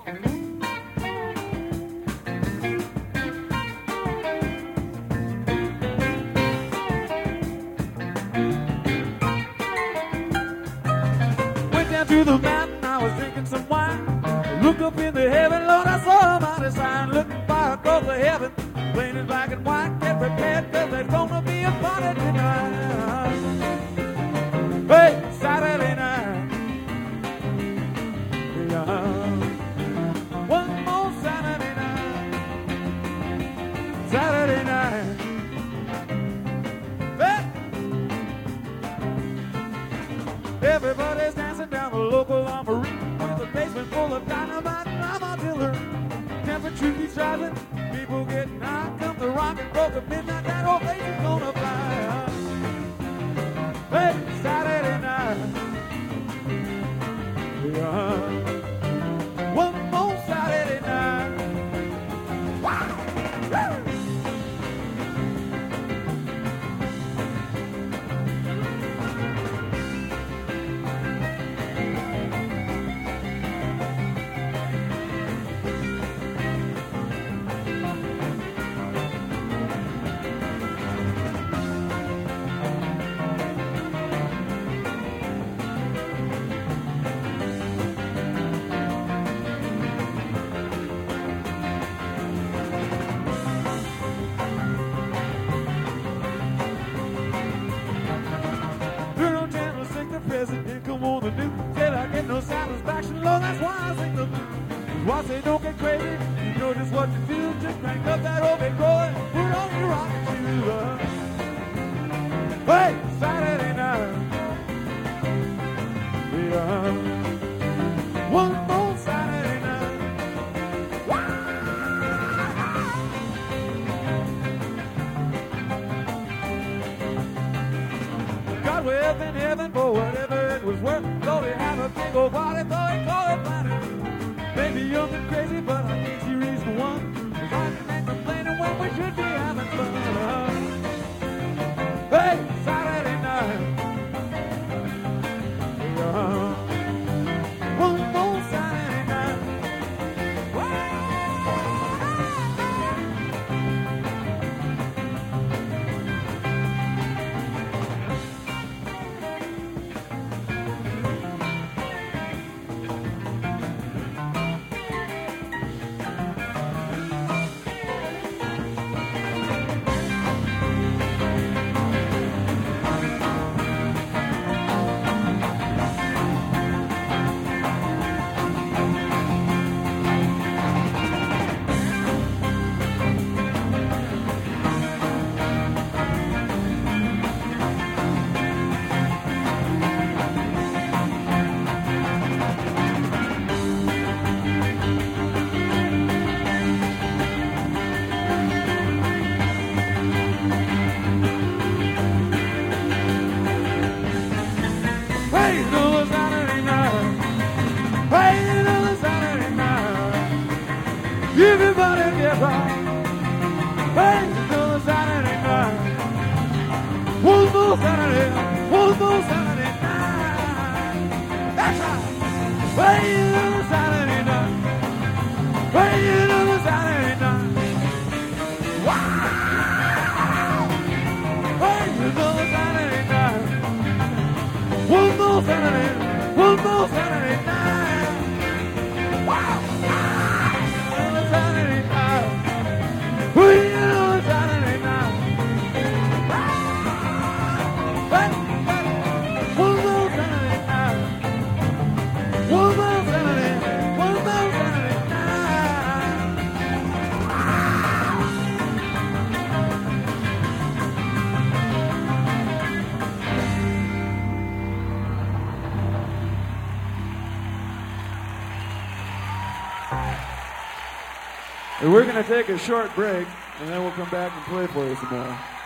To the mountain, I was drinking some wine. I look up in the heaven, Lord, I saw a mighty sign. Looking far across the heaven, plain as black and white. Get prepared, cause there's gonna be a party tonight. Hey, Saturday night. Yeah. One more Saturday night. Saturday night. Hey. Everybody's dancing down the local armory with a basement full of dynamite and lime artillery. Temperature keeps rising, people getting high. Come the rock and roll at midnight, that old place is gonna fly. Hey, Saturday night. Yeah. One more Saturday night. Wow. Woo. President come on the news, said I get no satisfaction, Lord, that's why I sing the blues. Why I say don't get crazy, you know just what you feel, just crank up that old big boy, put on your rocking shoes. Hey, Saturday night, yeah, one more Saturday night. Wow. God way up in heaven for whatever it was worth. Thought he had a big old body, thought he called it planet. Maybe young and crazy, but I think she reached the one. Cause I ain't complaining when we should be having fun. Hey, Saturday night. Yeah. One more Saturday night. Everybody get right. Hey, another Saturday night. One more Saturday night. That's right. Hey, another Saturday night. Hey, another Saturday night. Wow. Hey, another Saturday night. One more Saturday night. Wow. Saturday night. We know Saturday night. One more Saturday night. One more Saturday night. And we're going to take a short break, and then we'll come back and play for you some more.